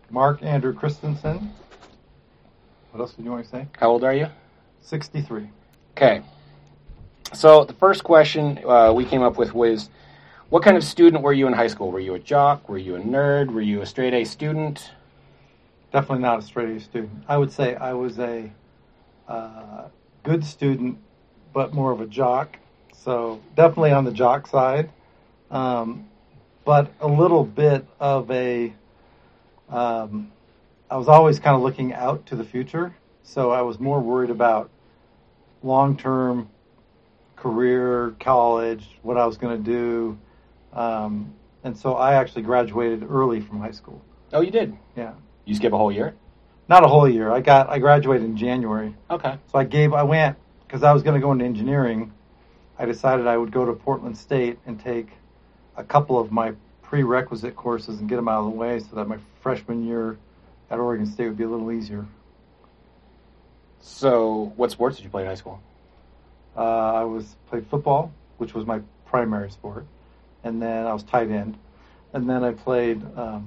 Mark Andrew Christensen. What else did you want to say? How old are you? 63. Okay. So the first question we came up with was, what kind of student were you in high school? Were you a jock? Were you a nerd? Were you a straight A student? Definitely not a straight A student. I would say I was a good student, but more of a jock. So definitely on the jock side, but a little bit of a. I was always kind of looking out to the future, so I was more worried about long-term career, college, what I was going to do, and so I actually graduated early from high school. Oh, you did? Yeah, You skip a whole year? not a whole year. I graduated in January. Okay. So I went because I was going to go into engineering. I decided I would go to Portland State and take a couple of my prerequisite courses and get them out of the way so that my freshman year at Oregon State would be a little easier. So what sports did you play in high school? I played football, which was my primary sport, and then I was tight end, and then I played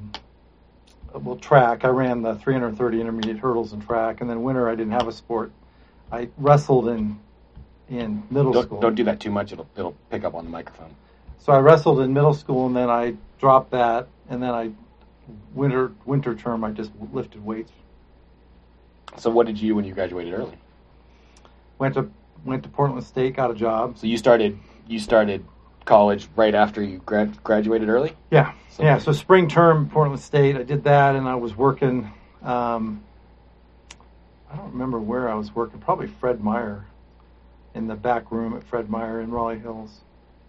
track. I ran the 330 intermediate hurdles in track, and then winter I didn't have a sport. I wrestled in middle school. Don't do that too much. It'll pick up on the microphone. So I wrestled in middle school, and then I dropped that, and then winter term I just lifted weights. So what did you do when you graduated early? Went to Portland State, got a job. So you started college right after you graduated early? Yeah. So spring term, Portland State, I did that, and I was working. I don't remember where I was working. Probably Fred Meyer, in the back room at Fred Meyer in Raleigh Hills.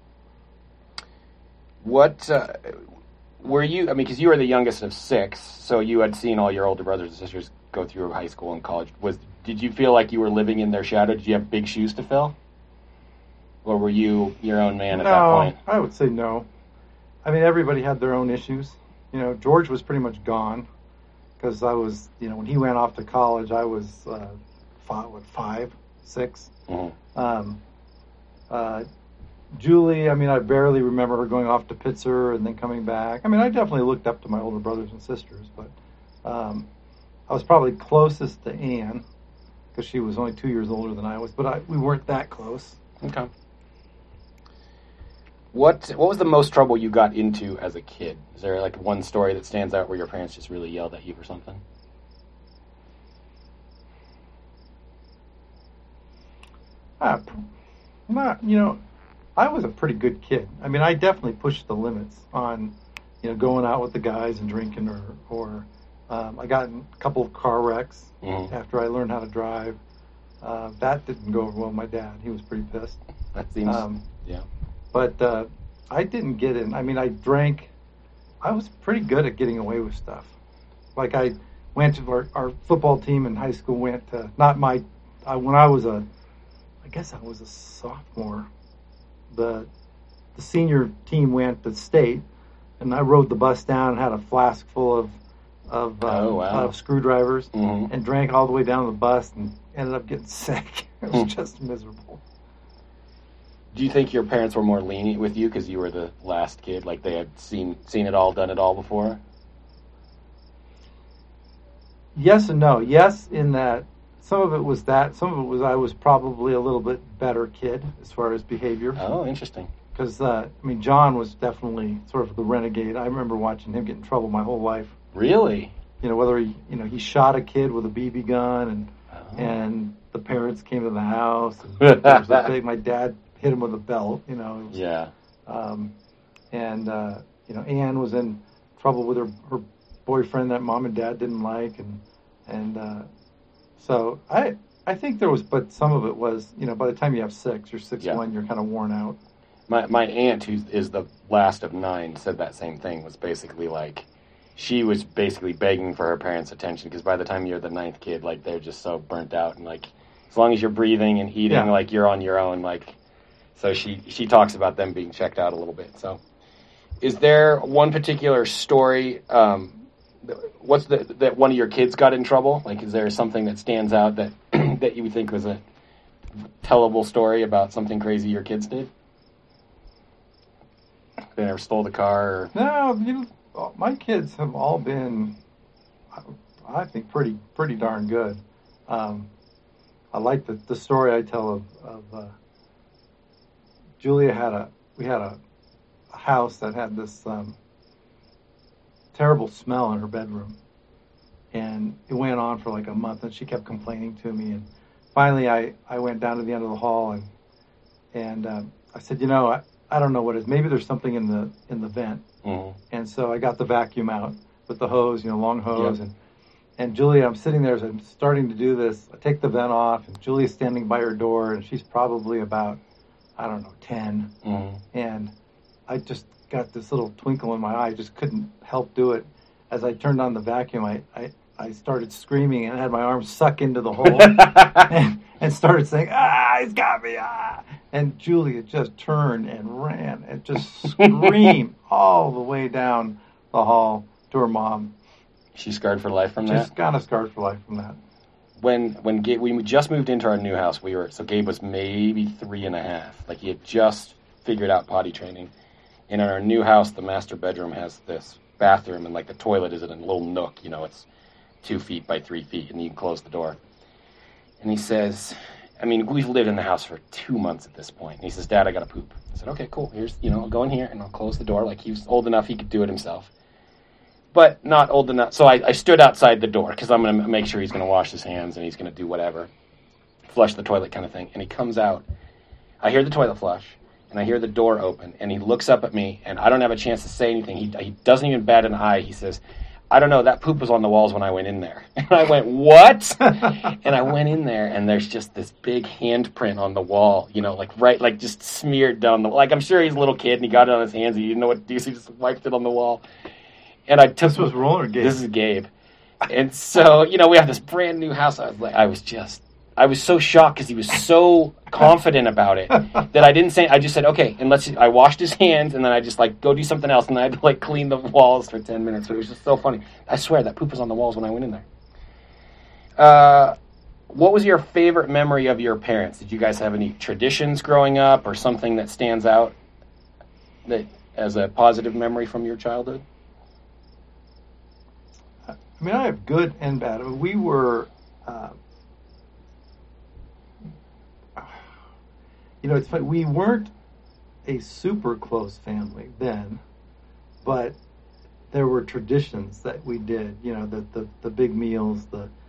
What were you? I mean, because you were the youngest of six, so you had seen all your older brothers and sisters go through high school and college. Did you feel like you were living in their shadow? Did you have big shoes to fill, or were you your own man at that point? No, I would say no. I mean, everybody had their own issues. You know, George was pretty much gone because I was, when he went off to college, I was 5, 6. Mm-hmm. Julie, I mean, I barely remember her going off to Pitzer and then coming back. I mean, I definitely looked up to my older brothers and sisters, but I was probably closest to Anne because she was only 2 years older than I was, but we weren't that close. Okay. What was the most trouble you got into as a kid? Is there like one story that stands out where your parents just really yelled at you for something? I was a pretty good kid. I mean, I definitely pushed the limits on, going out with the guys and drinking, or I got in a couple of car wrecks after I learned how to drive. That didn't go over well with my dad. He was pretty pissed. That seems, yeah. But I didn't get in. I mean, I drank. I was pretty good at getting away with stuff. Like I went to our football team in high school. Went to when I was I guess I was a sophomore. The senior team went to state, and I rode the bus down and had a flask full of screwdrivers and drank all the way down the bus and ended up getting sick. It was just miserable. Do you think your parents were more lenient with you because you were the last kid? Like they had seen it all, done it all before? Yes and no. Yes, in that some of it was that. Some of it was I was probably a little bit better kid as far as behavior. Oh, interesting. Because, John was definitely sort of the renegade. I remember watching him get in trouble my whole life. Really? Whether he shot a kid with a BB gun and the parents came to the house. And there was my dad hit him with a belt, Yeah. Anne was in trouble with her boyfriend that mom and dad didn't like. So I think there was, but some of it was, by the time you have 6 or 6'1", you're kind of worn out. My aunt, who is the last of 9, said that same thing. Was basically like, she was basically begging for her parents' attention because by the time you're the 9th kid, like they're just so burnt out and like, as long as you're breathing and eating, like you're on your own. Like, so she talks about them being checked out a little bit. So, is there one particular story? What's that one of your kids got in trouble? Like, is there something that stands out that that you would think was a tellable story about something crazy your kids did? They never stole the car? Or... No, my kids have all been I think pretty darn good. I like the story I tell of Julia we had a house that had this terrible smell in her bedroom, and it went on for like a month, and she kept complaining to me, and finally I went down to the end of the hall and I said, I don't know what it is. Maybe there's something in the vent. Mm-hmm. And so I got the vacuum out with the hose, long hose, Yep. and Julia, I'm sitting there as I'm starting to do this. I take the vent off, and Julia's standing by her door, and she's probably about, I don't know, 10. Mm-hmm. And I just got this little twinkle in my eye. I just couldn't help do it. As I turned on the vacuum, I started screaming and had my arms suck into the hole and started saying, he's got me, And Julia just turned and ran and just screamed all the way down the hall to her mom. She's scarred for life from that? She's kind of scarred for life from that. When Gabe, we just moved into our new house, so Gabe was maybe 3.5. Like, he had just figured out potty training. And in our new house, the master bedroom has this bathroom, and like the toilet is in a little nook. It's 2 feet by 3 feet, and you can close the door. And he says, we've lived in the house for 2 months at this point. And he says, Dad, I got to poop. I said, okay, cool. Here's, I'll go in here and I'll close the door. Like, he was old enough he could do it himself, but not old enough. So I stood outside the door because I'm going to make sure he's going to wash his hands and he's going to do whatever, flush the toilet kind of thing. And he comes out. I hear the toilet flush, and I hear the door open, and he looks up at me, and I don't have a chance to say anything. He doesn't even bat an eye. He says, I don't know, that poop was on the walls when I went in there. And I went, what? And I went in there, and there's just this big handprint on the wall, just smeared down the wall. Like, I'm sure he's a little kid, and he got it on his hands, and he didn't know what to do, so he just wiped it on the wall. And I took... This was Roller Gabe. This is Gabe. And so, we have this brand new house. I was so shocked because he was so confident about it that I just said, okay, and I washed his hands, and then I just go do something else, and then I had to clean the walls for 10 minutes. But it was just so funny. I swear that poop was on the walls when I went in there. What was your favorite memory of your parents? Did you guys have any traditions growing up or something that stands out that as a positive memory from your childhood? I have good and bad. We were... it's funny, we weren't a super close family then, but there were traditions that we did, the big meals,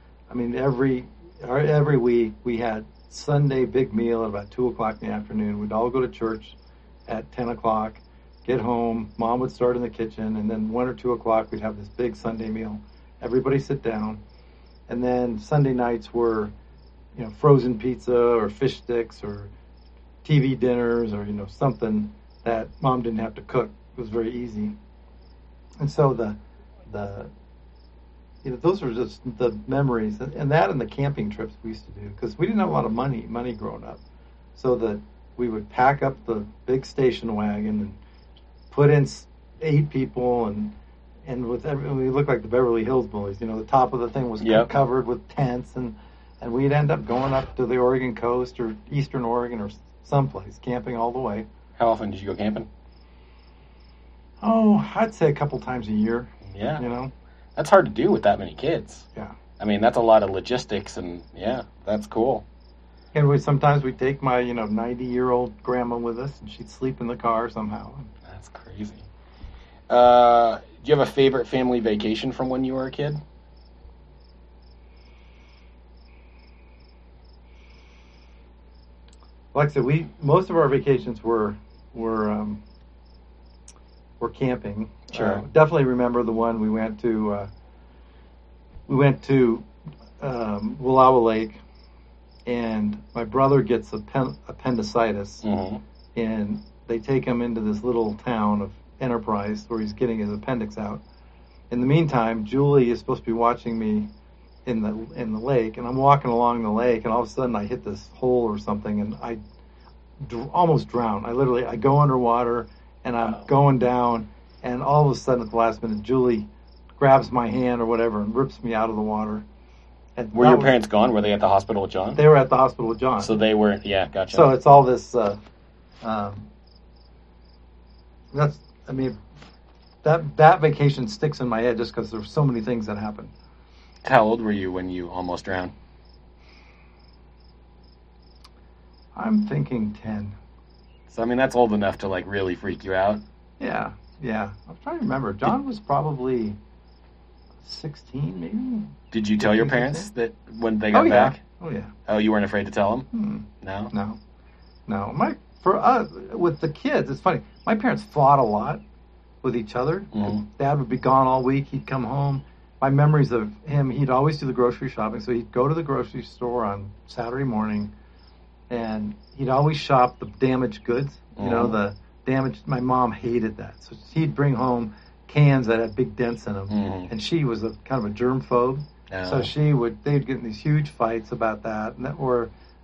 every week we had Sunday big meal at about 2 o'clock in the afternoon. We'd all go to church at 10 o'clock, get home, Mom would start in the kitchen, and then 1 or 2 o'clock we'd have this big Sunday meal. Everybody sit down, and then Sunday nights were, frozen pizza or fish sticks or TV dinners or, something that Mom didn't have to cook. It was very easy. And so those are just the memories, and that and the camping trips we used to do, because we didn't have a lot of money growing up. So that we would pack up the big station wagon and put in 8 people, and we looked like the Beverly Hills Bullies. The top of the thing was covered with tents, and we'd end up going up to the Oregon coast or Eastern Oregon or someplace, camping all the way. How often did you go camping? Oh, I'd say a couple times a year. Yeah. That's hard to do with that many kids. Yeah. That's a lot of logistics, and yeah, that's cool. And sometimes we'd take my, 90-year-old grandma with us, and she'd sleep in the car somehow. That's crazy. Do you have a favorite family vacation from when you were a kid? Like I said, most of our vacations were camping. Sure. Definitely remember the one we went to. We went to Wallowa Lake, and my brother gets appendicitis, mm-hmm. and they take him into this little town of Enterprise where he's getting his appendix out. In the meantime, Julie is supposed to be watching me in the lake, and I'm walking along the lake, and all of a sudden I hit this hole or something, and I almost drown. I go underwater, and I'm going down, and all of a sudden at the last minute, Julie grabs my hand or whatever and rips me out of the water. And were your parents gone? Were they at the hospital with John? They were at the hospital with John. So they were, yeah, gotcha. So it's all this, that vacation sticks in my head just because there's so many things that happened. How old were you when you almost drowned? I'm thinking 10. So, I mean, that's old enough to, like, really freak you out. Yeah. I'm trying to remember. John was probably 16, maybe. Did you tell your 15, parents 16? that when they got back? Oh, yeah. Oh, you weren't afraid to tell them? No? No. For us, with the kids, it's funny. My parents fought a lot with each other. Mm-hmm. Dad would be gone all week. He'd come home. My memories of him, he'd always do the grocery shopping. So he'd go to the grocery store on Saturday morning, and he'd always shop the damaged goods. Mm-hmm. You know, the damaged. My mom hated that. So he'd bring home cans that had big dents in them. Mm-hmm. And she was a kind of a germ phobe. Oh. So they'd get in these huge fights about that. Or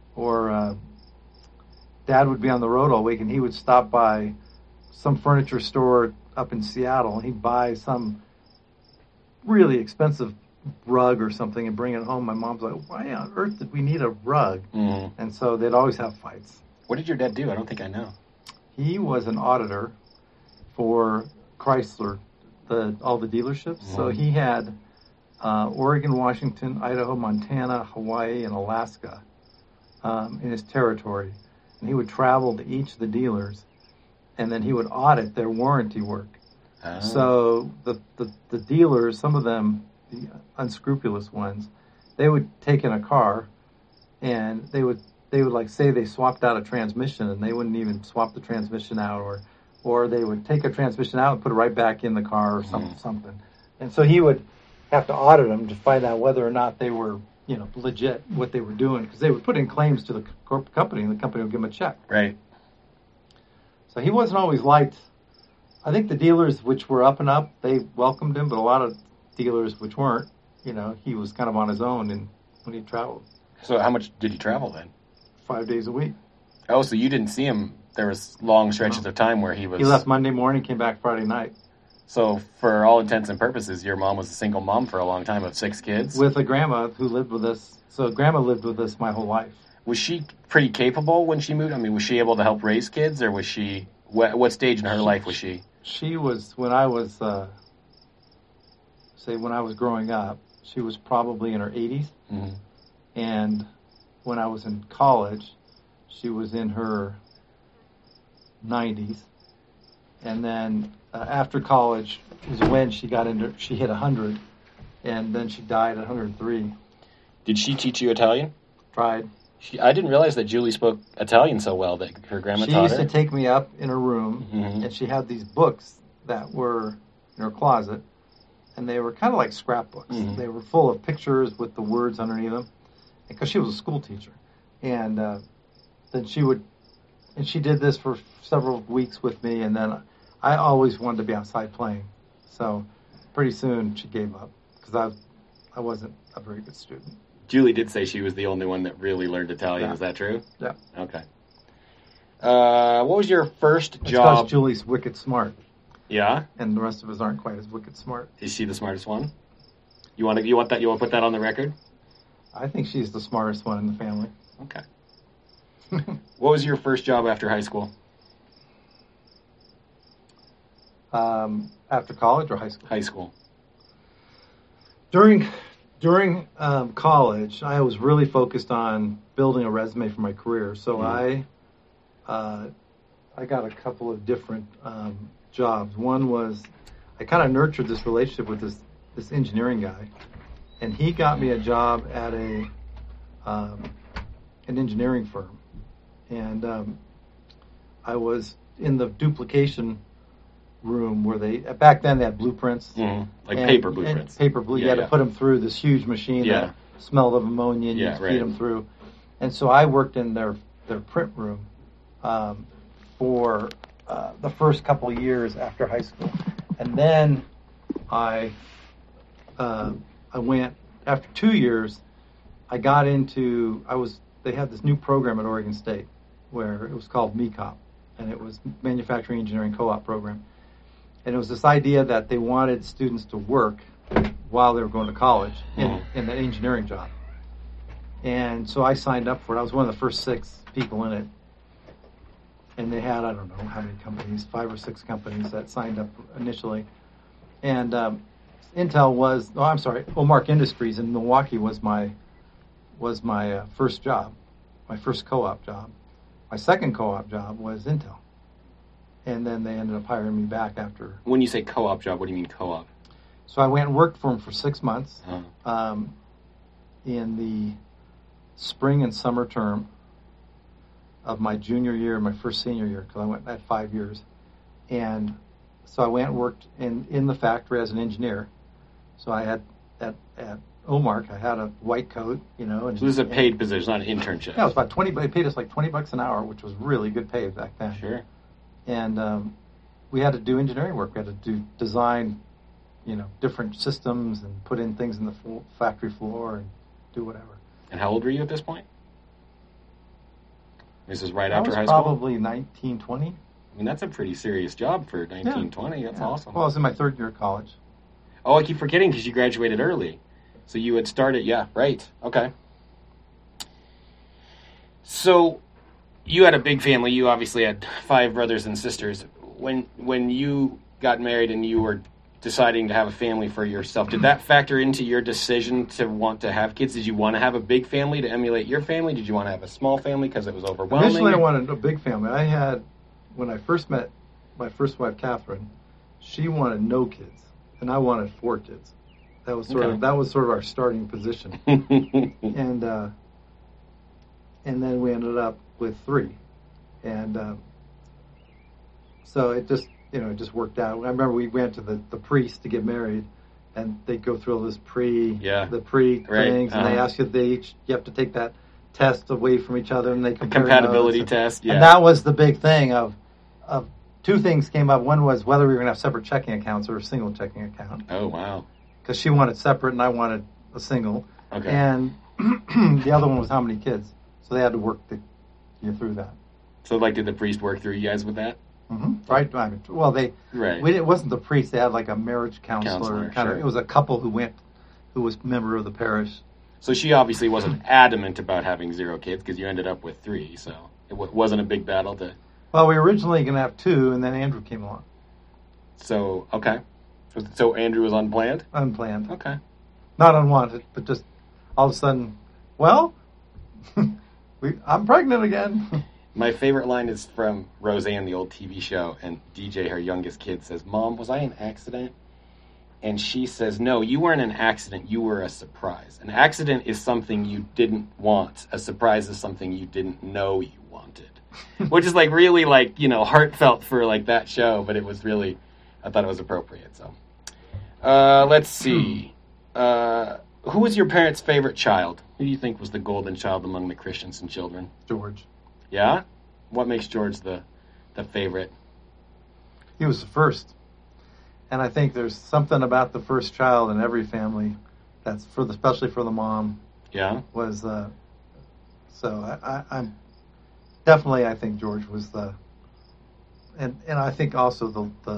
Dad would be on the road all week, and he would stop by some furniture store up in Seattle, and he'd buy some really expensive rug or something and bring it home. My mom's like, why on earth did we need a rug? Mm-hmm. And so they'd always have fights. What did your dad do? I don't think I know. He was an auditor for Chrysler, all the dealerships. Mm-hmm. So he had Oregon, Washington, Idaho, Montana, Hawaii, and Alaska in his territory. And he would travel to each of the dealers, and then he would audit their warranty work. Oh. So the dealers, some of them, the unscrupulous ones, they would take in a car, and they would like say they swapped out a transmission, and they wouldn't even swap the transmission out, or they would take a transmission out and put it right back in the car or something. And so he would have to audit them to find out whether or not they were, legit what they were doing, because they would put in claims to the company, and the company would give them a check. Right. So he wasn't always liked. I think the dealers which were up and up, they welcomed him, but a lot of dealers which weren't, he was kind of on his own when he traveled. So how much did he travel then? 5 days a week. Oh, so you didn't see him. There was long stretches of time where he was... He left Monday morning, came back Friday night. So for all intents and purposes, your mom was a single mom for a long time of 6 kids? With a grandma who lived with us. So grandma lived with us my whole life. Was she pretty capable when she moved? I mean, was she able to help raise kids, or was she... What stage in her life was she? She was, when I was growing up, she was probably in her 80s. Mm-hmm. And when I was in college, she was in her 90s. And then after college was when she hit 100, and then she died at 103. Did she teach you Italian? Tried. I didn't realize that Julie spoke Italian so well that her grandma taught her. She used to take me up in her room, mm-hmm. and she had these books that were in her closet, and they were kind of like scrapbooks. Mm-hmm. They were full of pictures with the words underneath them, because she was a school teacher. And then she did this for several weeks with me, and then I always wanted to be outside playing. So pretty soon she gave up, because I wasn't a very good student. Julie did say she was the only one that really learned Italian. Yeah. Is that true? Yeah. Okay. What was your first job? It's because Julie's wicked smart. Yeah? And the rest of us aren't quite as wicked smart. Is she the smartest one? You want to put that on the record? I think she's the smartest one in the family. Okay. What was your first job after high school? After college or high school? High school. During college, I was really focused on building a resume for my career. So I got a couple of different jobs. One was I kind of nurtured this relationship with this engineering guy, and he got me a job at an engineering firm, and I was in the duplication room where back then they had blueprints, paper blueprints. You had to put them through this huge machine that smelled of ammonia, and you'd feed them through. And so I worked in their print room for the first couple of years after high school, and then I went after 2 years. I got into they had this new program at Oregon State where it was called MECOP, and it was Manufacturing Engineering Co-op program. And it was this idea that they wanted students to work while they were going to college in the engineering job. And so I signed up for it. I was one of the first 6 people in it. And they had, I don't know how many companies, 5 or 6 companies that signed up initially. And Intel was, oh, I'm sorry, Omark Industries in Milwaukee was my first job, my first co-op job. My second co-op job was Intel, and then they ended up hiring me back after. When you say co-op job, what do you mean co-op? So I went and worked for them for 6 months Uh-huh. in the spring and summer term of my junior year, my first senior year, because I went at 5 years, and so I went and worked in the factory as an engineer. So I had at Omark, I had a white coat, you know. And, So this is a paid position, not an internship. Yeah, it was about 20. They paid us like $20 an hour, which was really good pay back then. Sure. And we had to do engineering work. We had to design, you know, different systems and put in things in the factory floor and do whatever. And how old were you at this point? This is right after I high was school? probably 19, 20. I mean, that's a pretty serious job for 19, 20. That's awesome. Well, I was in my third year of college. Oh, I keep forgetting because you graduated early. So you had started, yeah, right. Okay. So you had a big family. You obviously had 5 brothers and sisters. When you got married and you were deciding to have a family for yourself, did that factor into your decision to want to have kids? Did you want to have a big family to emulate your family? Did you want to have a small family because it was overwhelming? Initially, I wanted a big family. When I first met my first wife, Catherine, she wanted no kids. And I wanted 4 kids. That was sort of our starting position. And then we ended up with 3. And so it just worked out. I remember we went to the priest to get married, and they go through all this pre things, and they ask you you have to take that test away from each other, and they compare compatibility test. Yeah. And that was the big thing of 2 things came up. One was whether we were going to have separate checking accounts or a single checking account. Oh, wow. Because she wanted separate and I wanted a single. Okay. And the other one was how many kids. So they had to work to get through that. So, did the priest work through you guys with that? Mm-hmm. Right. Well, it wasn't the priest. They had like a marriage counselor. Sure. It was a couple who was a member of the parish. So she obviously wasn't adamant about having 0 kids because you ended up with 3. So it wasn't a big battle to... Well, we were originally going to have 2, and then Andrew came along. So, okay. So Andrew was unplanned? Unplanned. Okay. Not unwanted, but just all of a sudden, well, I'm pregnant again. My favorite line is from Roseanne, the old TV show, and DJ, her youngest kid, says, "Mom, was I an accident?" And she says, "No, you weren't an accident. You were a surprise. An accident is something you didn't want. A surprise is something you didn't know you wanted." Which is really heartfelt for that show, but it was really, I thought it was appropriate. So, let's see. Who was your parents' favorite child? Who do you think was the golden child among the Christensen children? George. Yeah? What makes George the favorite? He was the first. And I think there's something about the first child in every family that's especially for the mom. Yeah. Was so I'm definitely, I think George was and I think also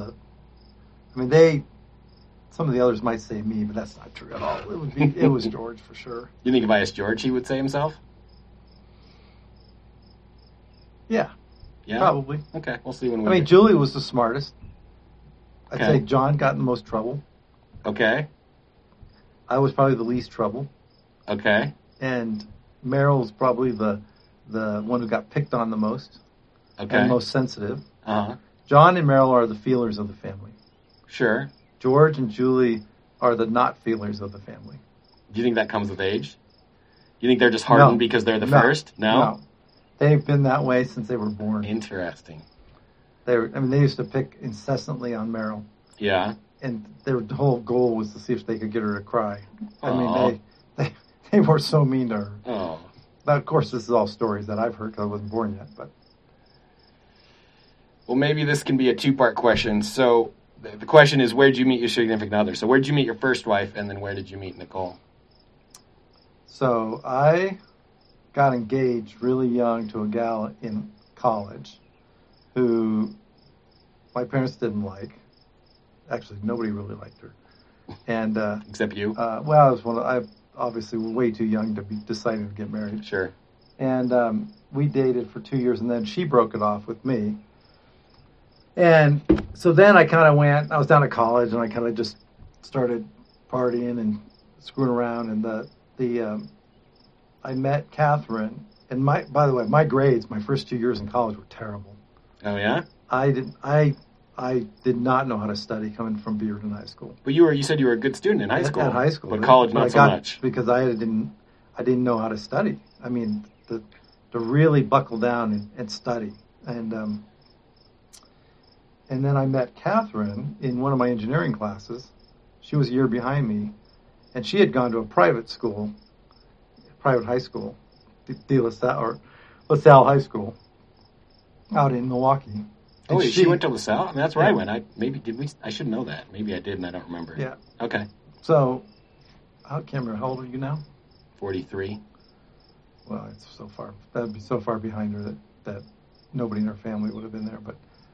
some of the others might say me, but that's not true at all. It was George for sure. You think if I asked George, he would say himself? Yeah. Yeah? Probably. Okay, we'll see when we... Julie was the smartest. I'd Okay. say John got in the most trouble. Okay. I was probably the least trouble. Okay. And Meryl was probably the one who got picked on the most. Okay. And most sensitive. Uh-huh. John and Meryl are the feelers of the family. Sure. George and Julie are the not feelers of the family. Do you think that comes with age? Do you think they're just hardened No. because they're the No. first? No? They've been that way since they were born. Interesting. They used to pick incessantly on Meryl. Yeah. And their whole goal was to see if they could get her to cry. Aw. They were so mean to her. Oh. But of course, this is all stories that I've heard because I wasn't born yet. But Well, maybe this can be a 2-part question. So the question is, where did you meet your significant other? So where did you meet your first wife, and then where did you meet Nicole? so I got engaged really young to a gal in college who my parents didn't like. Actually, nobody really liked her. And Except you? I obviously was way too young to be deciding to get married. Sure. And we dated for 2 years, and then she broke it off with me. And so then I was down at college, and I kind of just started partying and screwing around, and I met Catherine, and by the way, my grades, my first 2 years in college were terrible. Oh yeah? I did not know how to study coming from Beaverton High School. But you said you were a good student in high school. At high school, but college not so much. Because I didn't know how to study. I mean, to really buckle down and study, and then I met Catherine in one of my engineering classes. She was a year behind me, and she had gone to a private school, private high school, De La Salle High School, out in Milwaukee. Oh, she went to La Salle? I mean, that's where I went. I should know that. Maybe I did, and I don't remember. Yeah. Okay. So, I can't remember. How old are you now? 43. Well, it's so far. That'd be so far behind her that nobody in her family would have been there.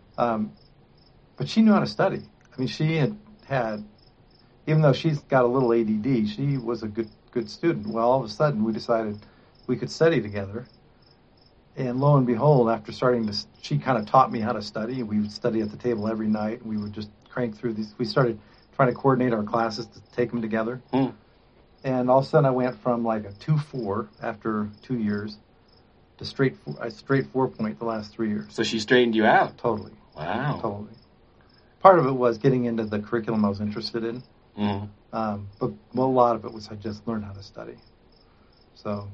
But she knew how to study. I mean, she had, even though she's got a little ADD, she was a good student. Well, all of a sudden, we decided we could study together. And lo and behold, after she kind of taught me how to study. We would study at the table every night. We would just crank through these. We started trying to coordinate our classes to take them together. And all of a sudden, I went from like a 2.4 after 2 years to straight 4.0 the last 3 years. So she straightened you out? Totally. Wow. Totally. Part of it was getting into the curriculum I was interested in. Mm-hmm. But a lot of it was I just learned how to study. So,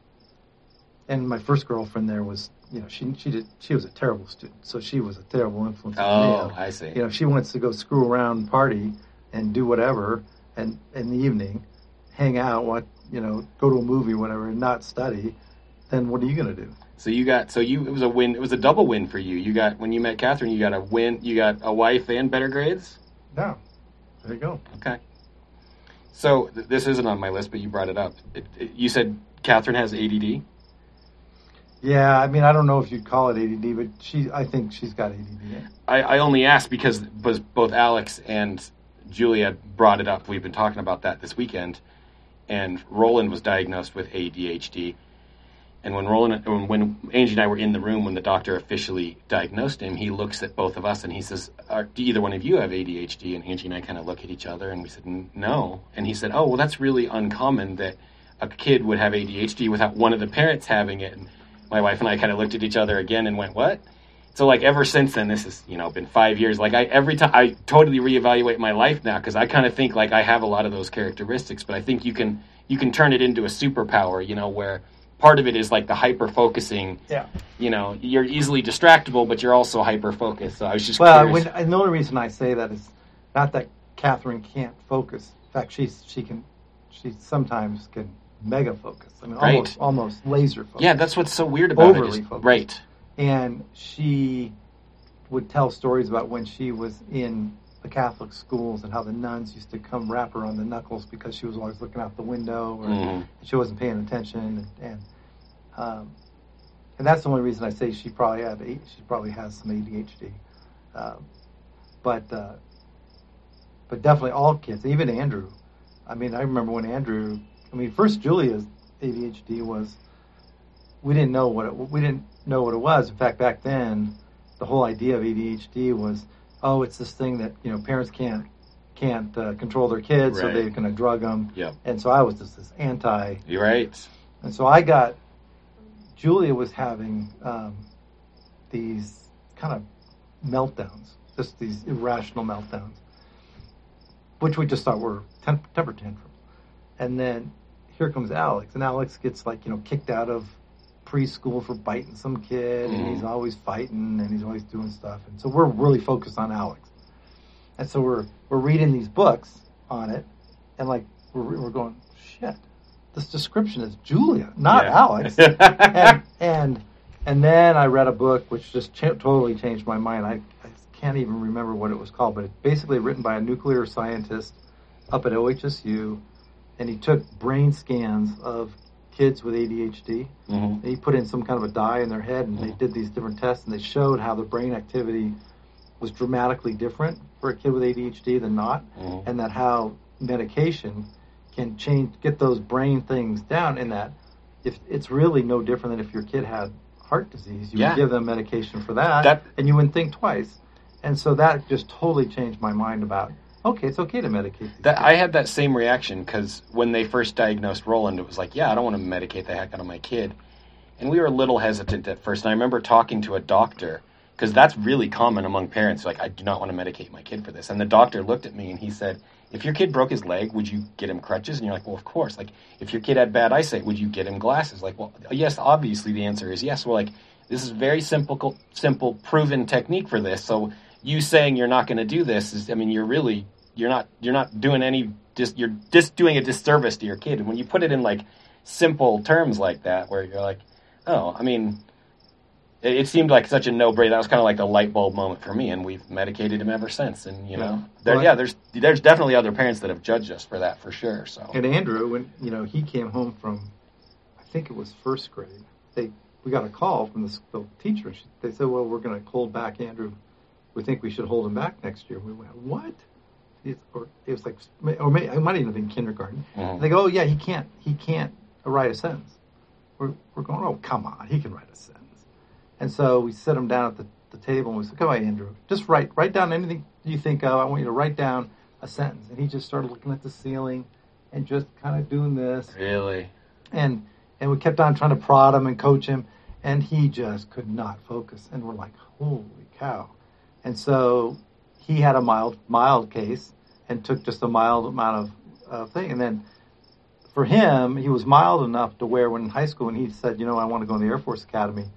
and my first girlfriend there was, she was a terrible student, so she was a terrible influence on me. I see. If she wants to go screw around, party, and do whatever, and in the evening, hang out, go to a movie, whatever, and not study, then what are you going to do? So it was a win. It was a double win for you. When you met Catherine, you got a win. You got a wife and better grades. Yeah, there you go. Okay. So this isn't on my list, but you brought it up. You said Catherine has ADD. Yeah, I mean, I don't know if you'd call it ADD, but I think she's got ADD. I only asked because both Alex and Julia brought it up. We've been talking about that this weekend, and Roland was diagnosed with ADHD. And when Angie and I were in the room when the doctor officially diagnosed him, he looks at both of us and he says, "Do either one of you have ADHD?" And Angie and I kind of look at each other and we said, "No." And he said, "Oh, well, that's really uncommon that a kid would have ADHD without one of the parents having it." And my wife and I kind of looked at each other again and went, "What?" So ever since then, this has been 5 years. Every time I totally reevaluate my life now because I kind of think I have a lot of those characteristics, but I think you can turn it into a superpower. Where part of it is the hyper focusing. Yeah. You're easily distractible, but you're also hyper focused. So I was just curious. And the only reason I say that is not that Catherine can't focus. In fact, she sometimes can mega focus. I mean, right. almost laser focus. Yeah, that's what's so weird about overly it. Focused. Right. And she would tell stories about when she was in the Catholic schools and how the nuns used to come rap her on the knuckles because she was always looking out the window or she wasn't paying attention, and that's the only reason I say she probably has some ADHD, but definitely all kids, even Andrew. I mean, I remember when first Julia's ADHD was, we didn't know what it was. In fact, back then, the whole idea of ADHD was, it's this thing that parents can't control their kids, right. So they're going to drug them. Yep. And so I was just this anti. You're right. And so Julia was having these kind of meltdowns, just these irrational meltdowns, which we just thought were temper tantrums. And then here comes Alex, and Alex gets kicked out of preschool for biting some kid, and he's always fighting, and he's always doing stuff. And so we're really focused on Alex. And so we're reading these books on it, and we're going, shit, this description is Julia, not Alex. and then I read a book which just totally changed my mind. I can't even remember what it was called, but it's basically written by a nuclear scientist up at OHSU, and he took brain scans of kids with ADHD. And he put in some kind of a dye in their head, and they did these different tests, and they showed how the brain activity was dramatically different for a kid with ADHD than not, and that how medication can get those brain things down, and that if it's really no different than if your kid had heart disease, you would give them medication for that, and you wouldn't think twice. And so that just totally changed my mind about okay, it's okay to medicate these That kids. I had that same reaction because when they first diagnosed Roland, it was like, yeah, I don't want to medicate the heck out of my kid. And we were a little hesitant at first. And I remember talking to a doctor, because that's really common among parents. Like, I do not want to medicate my kid for this. And the doctor looked at me and he said, if your kid broke his leg, would you get him crutches? And you're like, well, of course. Like, if your kid had bad eyesight, would you get him glasses? Like, well, yes, obviously the answer is yes. We're like, this is very simple, proven technique for this. So you saying you're not going to do this is, I mean, you're not doing any, you're just doing a disservice to your kid. And when you put it in like simple terms like that, where you're like, oh, I mean, it seemed like such a no-brainer. That was kind of like a light bulb moment for me, and we've medicated him ever since. And there's definitely other parents that have judged us for that for sure. So. And Andrew, when he came home from, I think it was first grade, we got a call from the teacher. They said, "Well, we're going to hold back Andrew. We think we should hold him back next year." We went, "What?" It was like, or maybe, it might even have been kindergarten. Mm-hmm. They go, "Oh yeah, he can't write a sentence." We're going, "Oh come on, he can write a sentence." And so we sit him down at the table and we said, "Come on, Andrew, just write down anything you think of. I want you to write down a sentence." And he just started looking at the ceiling and just kind of doing this. Really? And we kept on trying to prod him and coach him, and he just could not focus. And we're like, holy cow. And so he had a mild case and took just a mild amount of thing. And then for him, he was mild enough to where when in high school, when he said, I want to go in the Air Force Academy,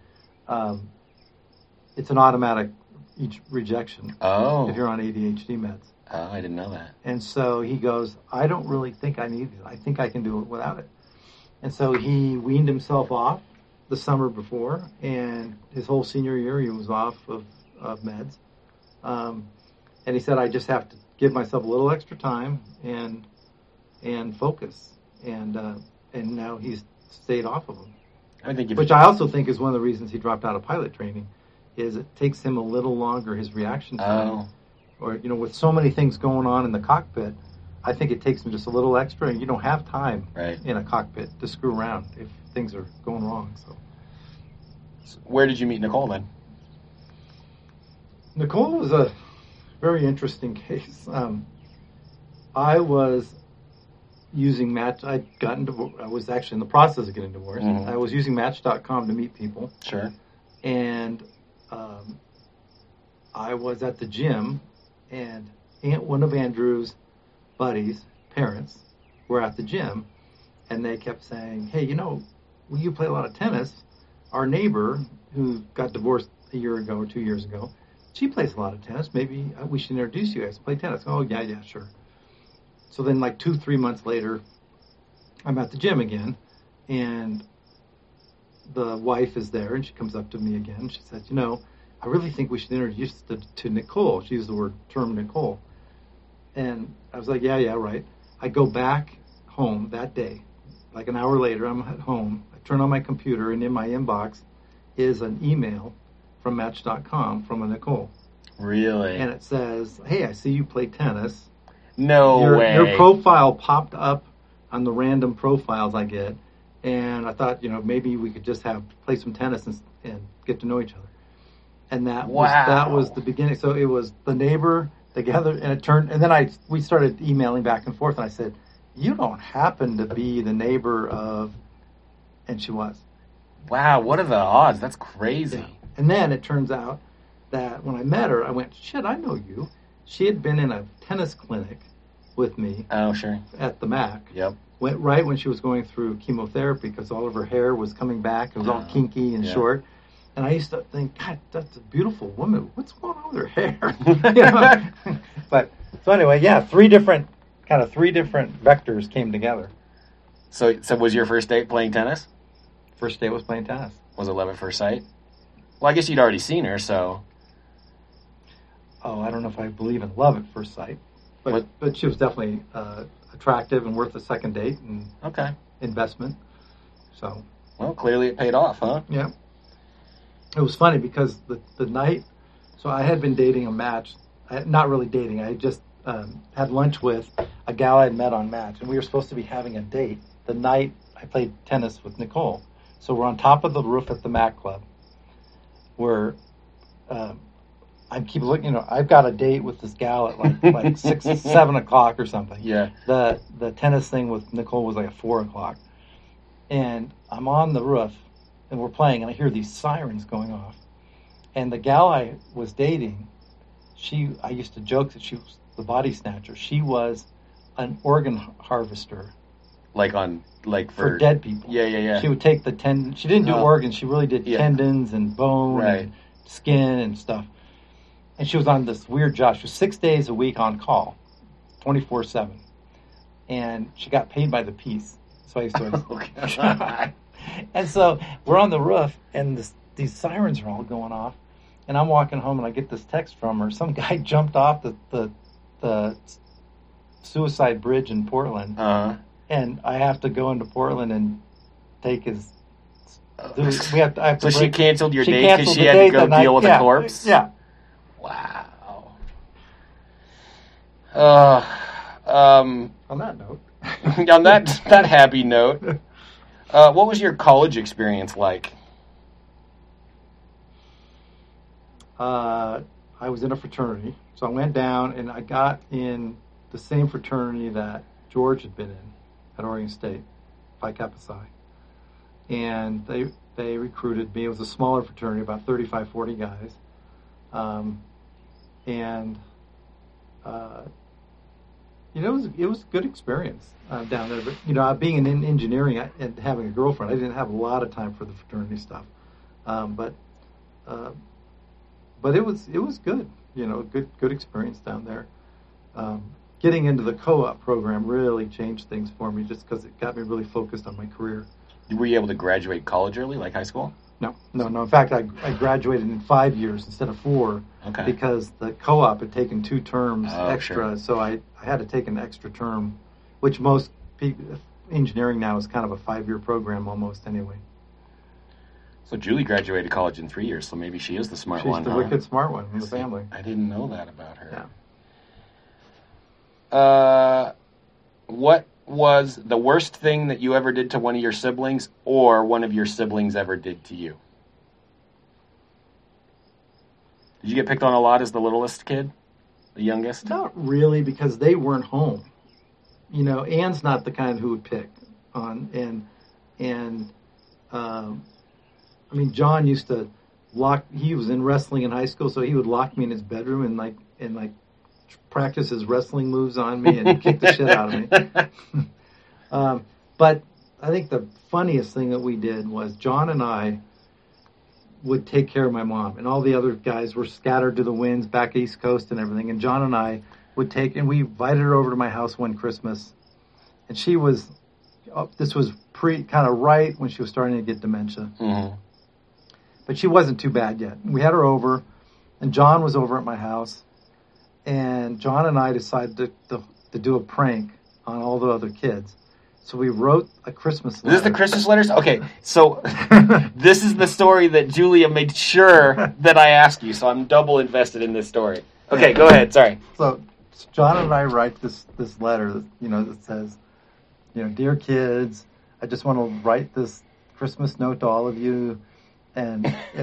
it's an automatic rejection if you're on ADHD meds. Oh, I didn't know that. And so he goes, I don't really think I need it. I think I can do it without it. And so he weaned himself off the summer before, and his whole senior year he was off of meds. And he said, I just have to give myself a little extra time and focus. And now he's stayed off of them. Which I also think is one of the reasons he dropped out of pilot training, is it takes him a little longer, his reaction time. Oh. Or, with so many things going on in the cockpit, I think it takes him just a little extra, and you don't have time in a cockpit to screw around if things are going wrong. So, where did you meet Nicole then? Nicole was a very interesting case. I was using Match. I was actually in the process of getting divorced. Mm-hmm. I was using Match.com to meet people. Sure. And I was at the gym, and one of Andrew's buddies' parents were at the gym, and they kept saying, hey, you play a lot of tennis. Our neighbor, who got divorced a year ago or 2 years ago, she plays a lot of tennis. Maybe we should introduce you guys to play tennis. Oh, yeah, sure. So then like 2-3 months later, I'm at the gym again, and the wife is there, and she comes up to me again. She said, I really think we should introduce to Nicole. She used the term Nicole. And I was like, yeah, right. I go back home that day. Like an hour later, I'm at home. I turn on my computer, and in my inbox is an email from Match.com from a Nicole. Really? And it says, hey, I see you play tennis. No way. Your profile popped up on the random profiles I get. And I thought, maybe we could just play some tennis and get to know each other. And that was the beginning. So it was the neighbor together, and it turned. And then we started emailing back and forth. And I said, "You don't happen to be the neighbor of?" And she was. Wow, what are the odds? That's crazy. Yeah. And then it turns out that when I met her, I went, "Shit, I know you." She had been in a tennis clinic with me. Oh, sure. At the MAC. Yep. Went right when she was going through chemotherapy because all of her hair was coming back. It was all kinky and short. And I used to think, God, that's a beautiful woman. What's going on with her hair? But so anyway, three different vectors came together. So was your first date playing tennis? First date was playing tennis. Was it love at first sight? Well, I guess you'd already seen her, so. Oh, I don't know if I believe in love at first sight, but she was definitely attractive and worth a second date and investment. So. Well, clearly it paid off, huh? Yeah. It was funny because the night, so I had been dating a Match, not really dating, I just had lunch with a gal I had met on Match, and we were supposed to be having a date the night I played tennis with Nicole. So we're on top of the roof at the Mac Club. We're I keep looking. I've got a date with this gal at like 7 o'clock or something. Yeah. The tennis thing with Nicole was like at 4 o'clock, and I'm on the roof, and we're playing, and I hear these sirens going off, and the gal I was dating, I used to joke that she was the body snatcher. She was an organ harvester. For dead people. Yeah. She would take the tendon. She didn't do organs. She really did tendons and bone and skin and stuff. And she was on this weird job. She was 6 days a week on call, 24/7. And she got paid by the piece. So I used to. And so we're on the roof, and these sirens are all going off. And I'm walking home, and I get this text from her. Some guy jumped off the suicide bridge in Portland. And I have to go into Portland and take his. I have to so she canceled your date because she had to go deal with a corpse? Yeah. Wow. On that note. On that happy note, what was your college experience like? I was in a fraternity. So I went down, and I got in the same fraternity that George had been in at Oregon State, Phi Kappa Psi. And they recruited me. It was a smaller fraternity, about 35, 40 guys. It was a good experience down there. But, being in engineering and having a girlfriend, I didn't have a lot of time for the fraternity stuff. But it was good, good experience down there. Getting into the co-op program really changed things for me just because it got me really focused on my career. Were you able to graduate college early, like high school? No. In fact, I graduated in 5 years instead of 4 because the co-op had taken 2 terms extra. Sure. So I had to take an extra term, which most engineering now is kind of a 5-year program almost anyway. So Julie graduated college in 3 years, so maybe she is the smart one. She's the wicked smart one in the family. I didn't know that about her. Yeah. What was the worst thing that you ever did to one of your siblings, or one of your siblings ever did to you? Did you get picked on a lot as the littlest kid? The youngest? Not really, because they weren't home. Ann's not the kind who would pick on, John used to he was in wrestling in high school, so he would lock me in his bedroom and practice his wrestling moves on me and kick the shit out of me. But I think the funniest thing that we did was John and I would take care of my mom, and all the other guys were scattered to the winds back East Coast and everything, and John and I would we invited her over to my house one Christmas, and this was kind of right when she was starting to get dementia. Mm-hmm. But she wasn't too bad yet. We had her over, and John was over at my house, and John and I decided to do a prank on all the other kids. So we wrote a Christmas letter. Is this the Christmas letters? Okay, so this is the story that Julia made sure that I ask you, so I'm double invested in this story. Okay, go ahead, sorry. So John and I write this letter, that says, dear kids, I just want to write this Christmas note to all of you, and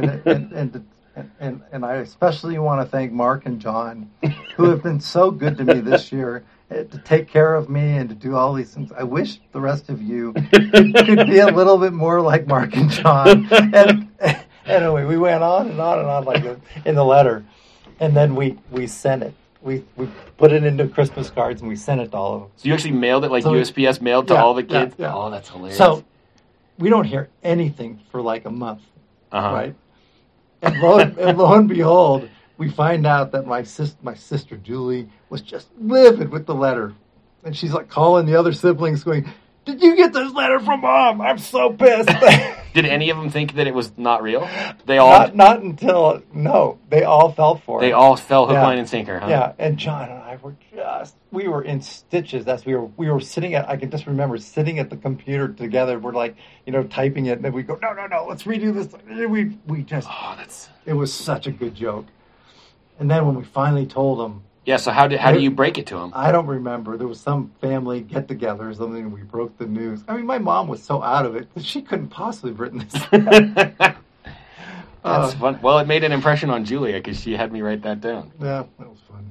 I especially want to thank Mark and John, who have been so good to me this year, to take care of me and to do all these things. I wish the rest of you could be a little bit more like Mark and John. And anyway, we went on and on and on like in the letter, and then we sent it. We put it into Christmas cards and we sent it to all of them. So you actually mailed it USPS mailed to all the kids? Yeah. Oh, that's hilarious. So we don't hear anything for like a month, right? And lo and behold, we find out that my sister Julie was just livid with the letter, and she's like calling the other siblings, going, "Did you get this letter from Mom? I'm so pissed." Did any of them think that it was not real? They all not until they all fell for it. They all fell hook, line, and sinker, huh? Yeah, and John and I we were in stitches. We were sitting I can just remember sitting at the computer together. We're like, typing it, and then we go, no, let's redo this. We just it was such a good joke. And then when we finally told them, yeah. So how do you break it to them? I don't remember. There was some family get together or something, and we broke the news. I mean, my mom was so out of it that she couldn't possibly have written this. That's fun. Well, it made an impression on Julia because she had me write that down. Yeah, that was fun.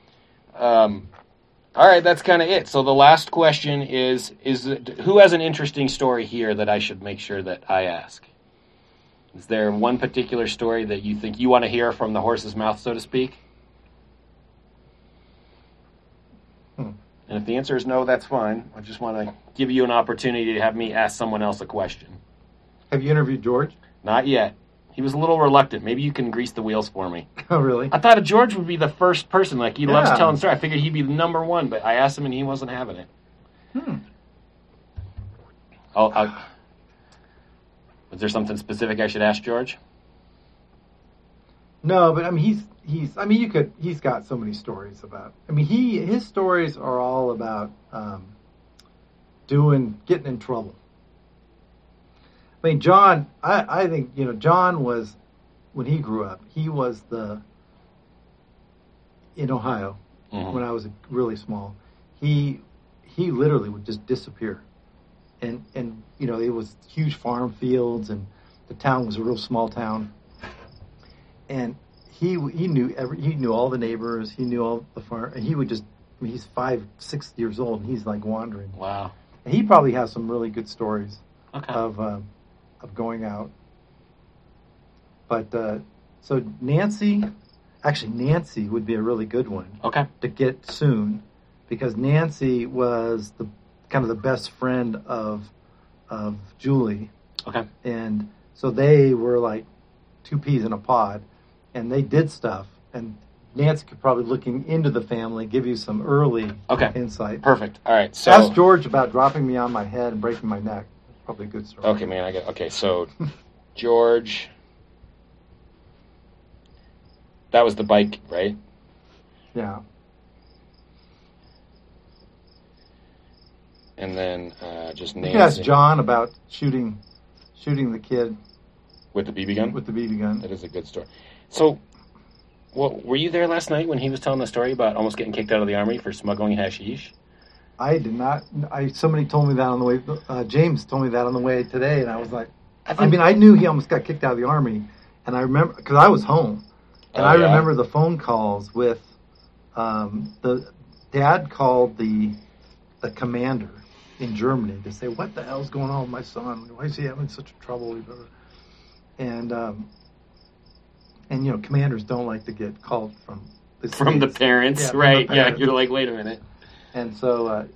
All right, that's kind of it. So the last question is who has an interesting story here that I should make sure that I ask? Is there one particular story that you think you want to hear from the horse's mouth, so to speak? And if the answer is no, that's fine. I just want to give you an opportunity to have me ask someone else a question. Have you interviewed George? Not yet. He was a little reluctant. Maybe you can grease the wheels for me. Oh, really? I thought George would be the first person. Like, he loves telling stories. I figured he'd be the number one, but I asked him and he wasn't having it. Was there something specific I should ask George? No, but I mean, he's got so many stories about. I mean, his stories are all about getting in trouble. I mean, John, I think, John was, when he grew up, he was in Ohio, when I was really small, he literally would just disappear. And it was huge farm fields, and the town was a real small town. And he knew all the neighbors, he knew all the farm, and he would just, he's 5, 6 years old, and he's like wandering. Wow. And he probably has some really good stories of going out. But so Nancy would be a really good one to get soon, because Nancy was kind of the best friend of Julie. Okay. And so they were like two peas in a pod, and they did stuff. And Nancy could probably, looking into the family, give you some early insight. Perfect. All right. So ask George about dropping me on my head and breaking my neck. Probably a good story. Okay, man. Okay, so George, that was the bike, right? Yeah. And then just Nancy. You can ask John about shooting the kid with the BB gun. With the BB gun. That is a good story. So, were you there last night when he was telling the story about almost getting kicked out of the Army for smuggling hashish? I did not. Somebody told me that on the way. James told me that on the way today, and I was like, I knew he almost got kicked out of the Army, and I remember because I was home, and I remember the phone calls with the dad called the commander in Germany to say, what the hell's going on with my son? Why is he having such trouble? And commanders don't like to get called from the parents, right? Yeah, you're like, wait a minute. And so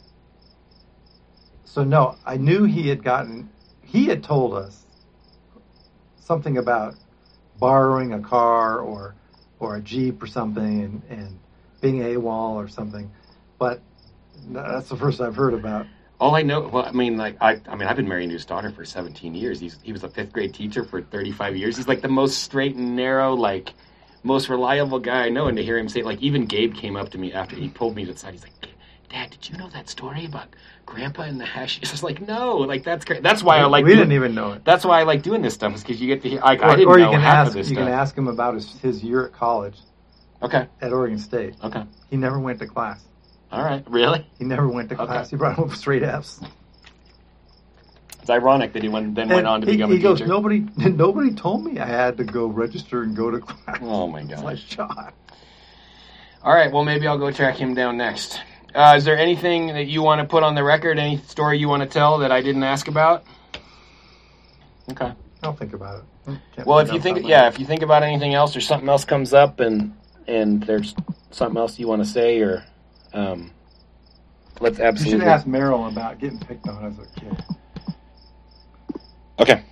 no, I knew he had told us something about borrowing a car or a Jeep or something and being AWOL or something, but that's the first I've heard about. All I know, I've been married to his daughter for 17 years. He was a 5th grade teacher for 35 years. He's like the most straight and narrow, like most reliable guy I know. And to hear him say, like, even Gabe came up to me after he pulled me to the side. He's like, Dad, did you know that story about Grandpa and the hash? I was like, no, like that's great. That's why I like. We didn't even know it. That's why I like doing this stuff, is because you get to hear. I didn't know half of this stuff. You can ask him about his year at college. Okay. At Oregon State. Okay. He never went to class. All right. Really? He never went to class. He brought home straight Fs. It's ironic that he went on to become a teacher. He goes, nobody told me I had to go register and go to class. Oh my gosh. It's like shot. All right. Well, maybe I'll go track him down next. Is there anything that you want to put on the record? Any story you want to tell that I didn't ask about? Okay. I'll think about it. Well, if you think about anything else, or something else comes up, and there's something else you want to say, or let's absolutely. You should ask Meryl about getting picked on as a kid. Okay.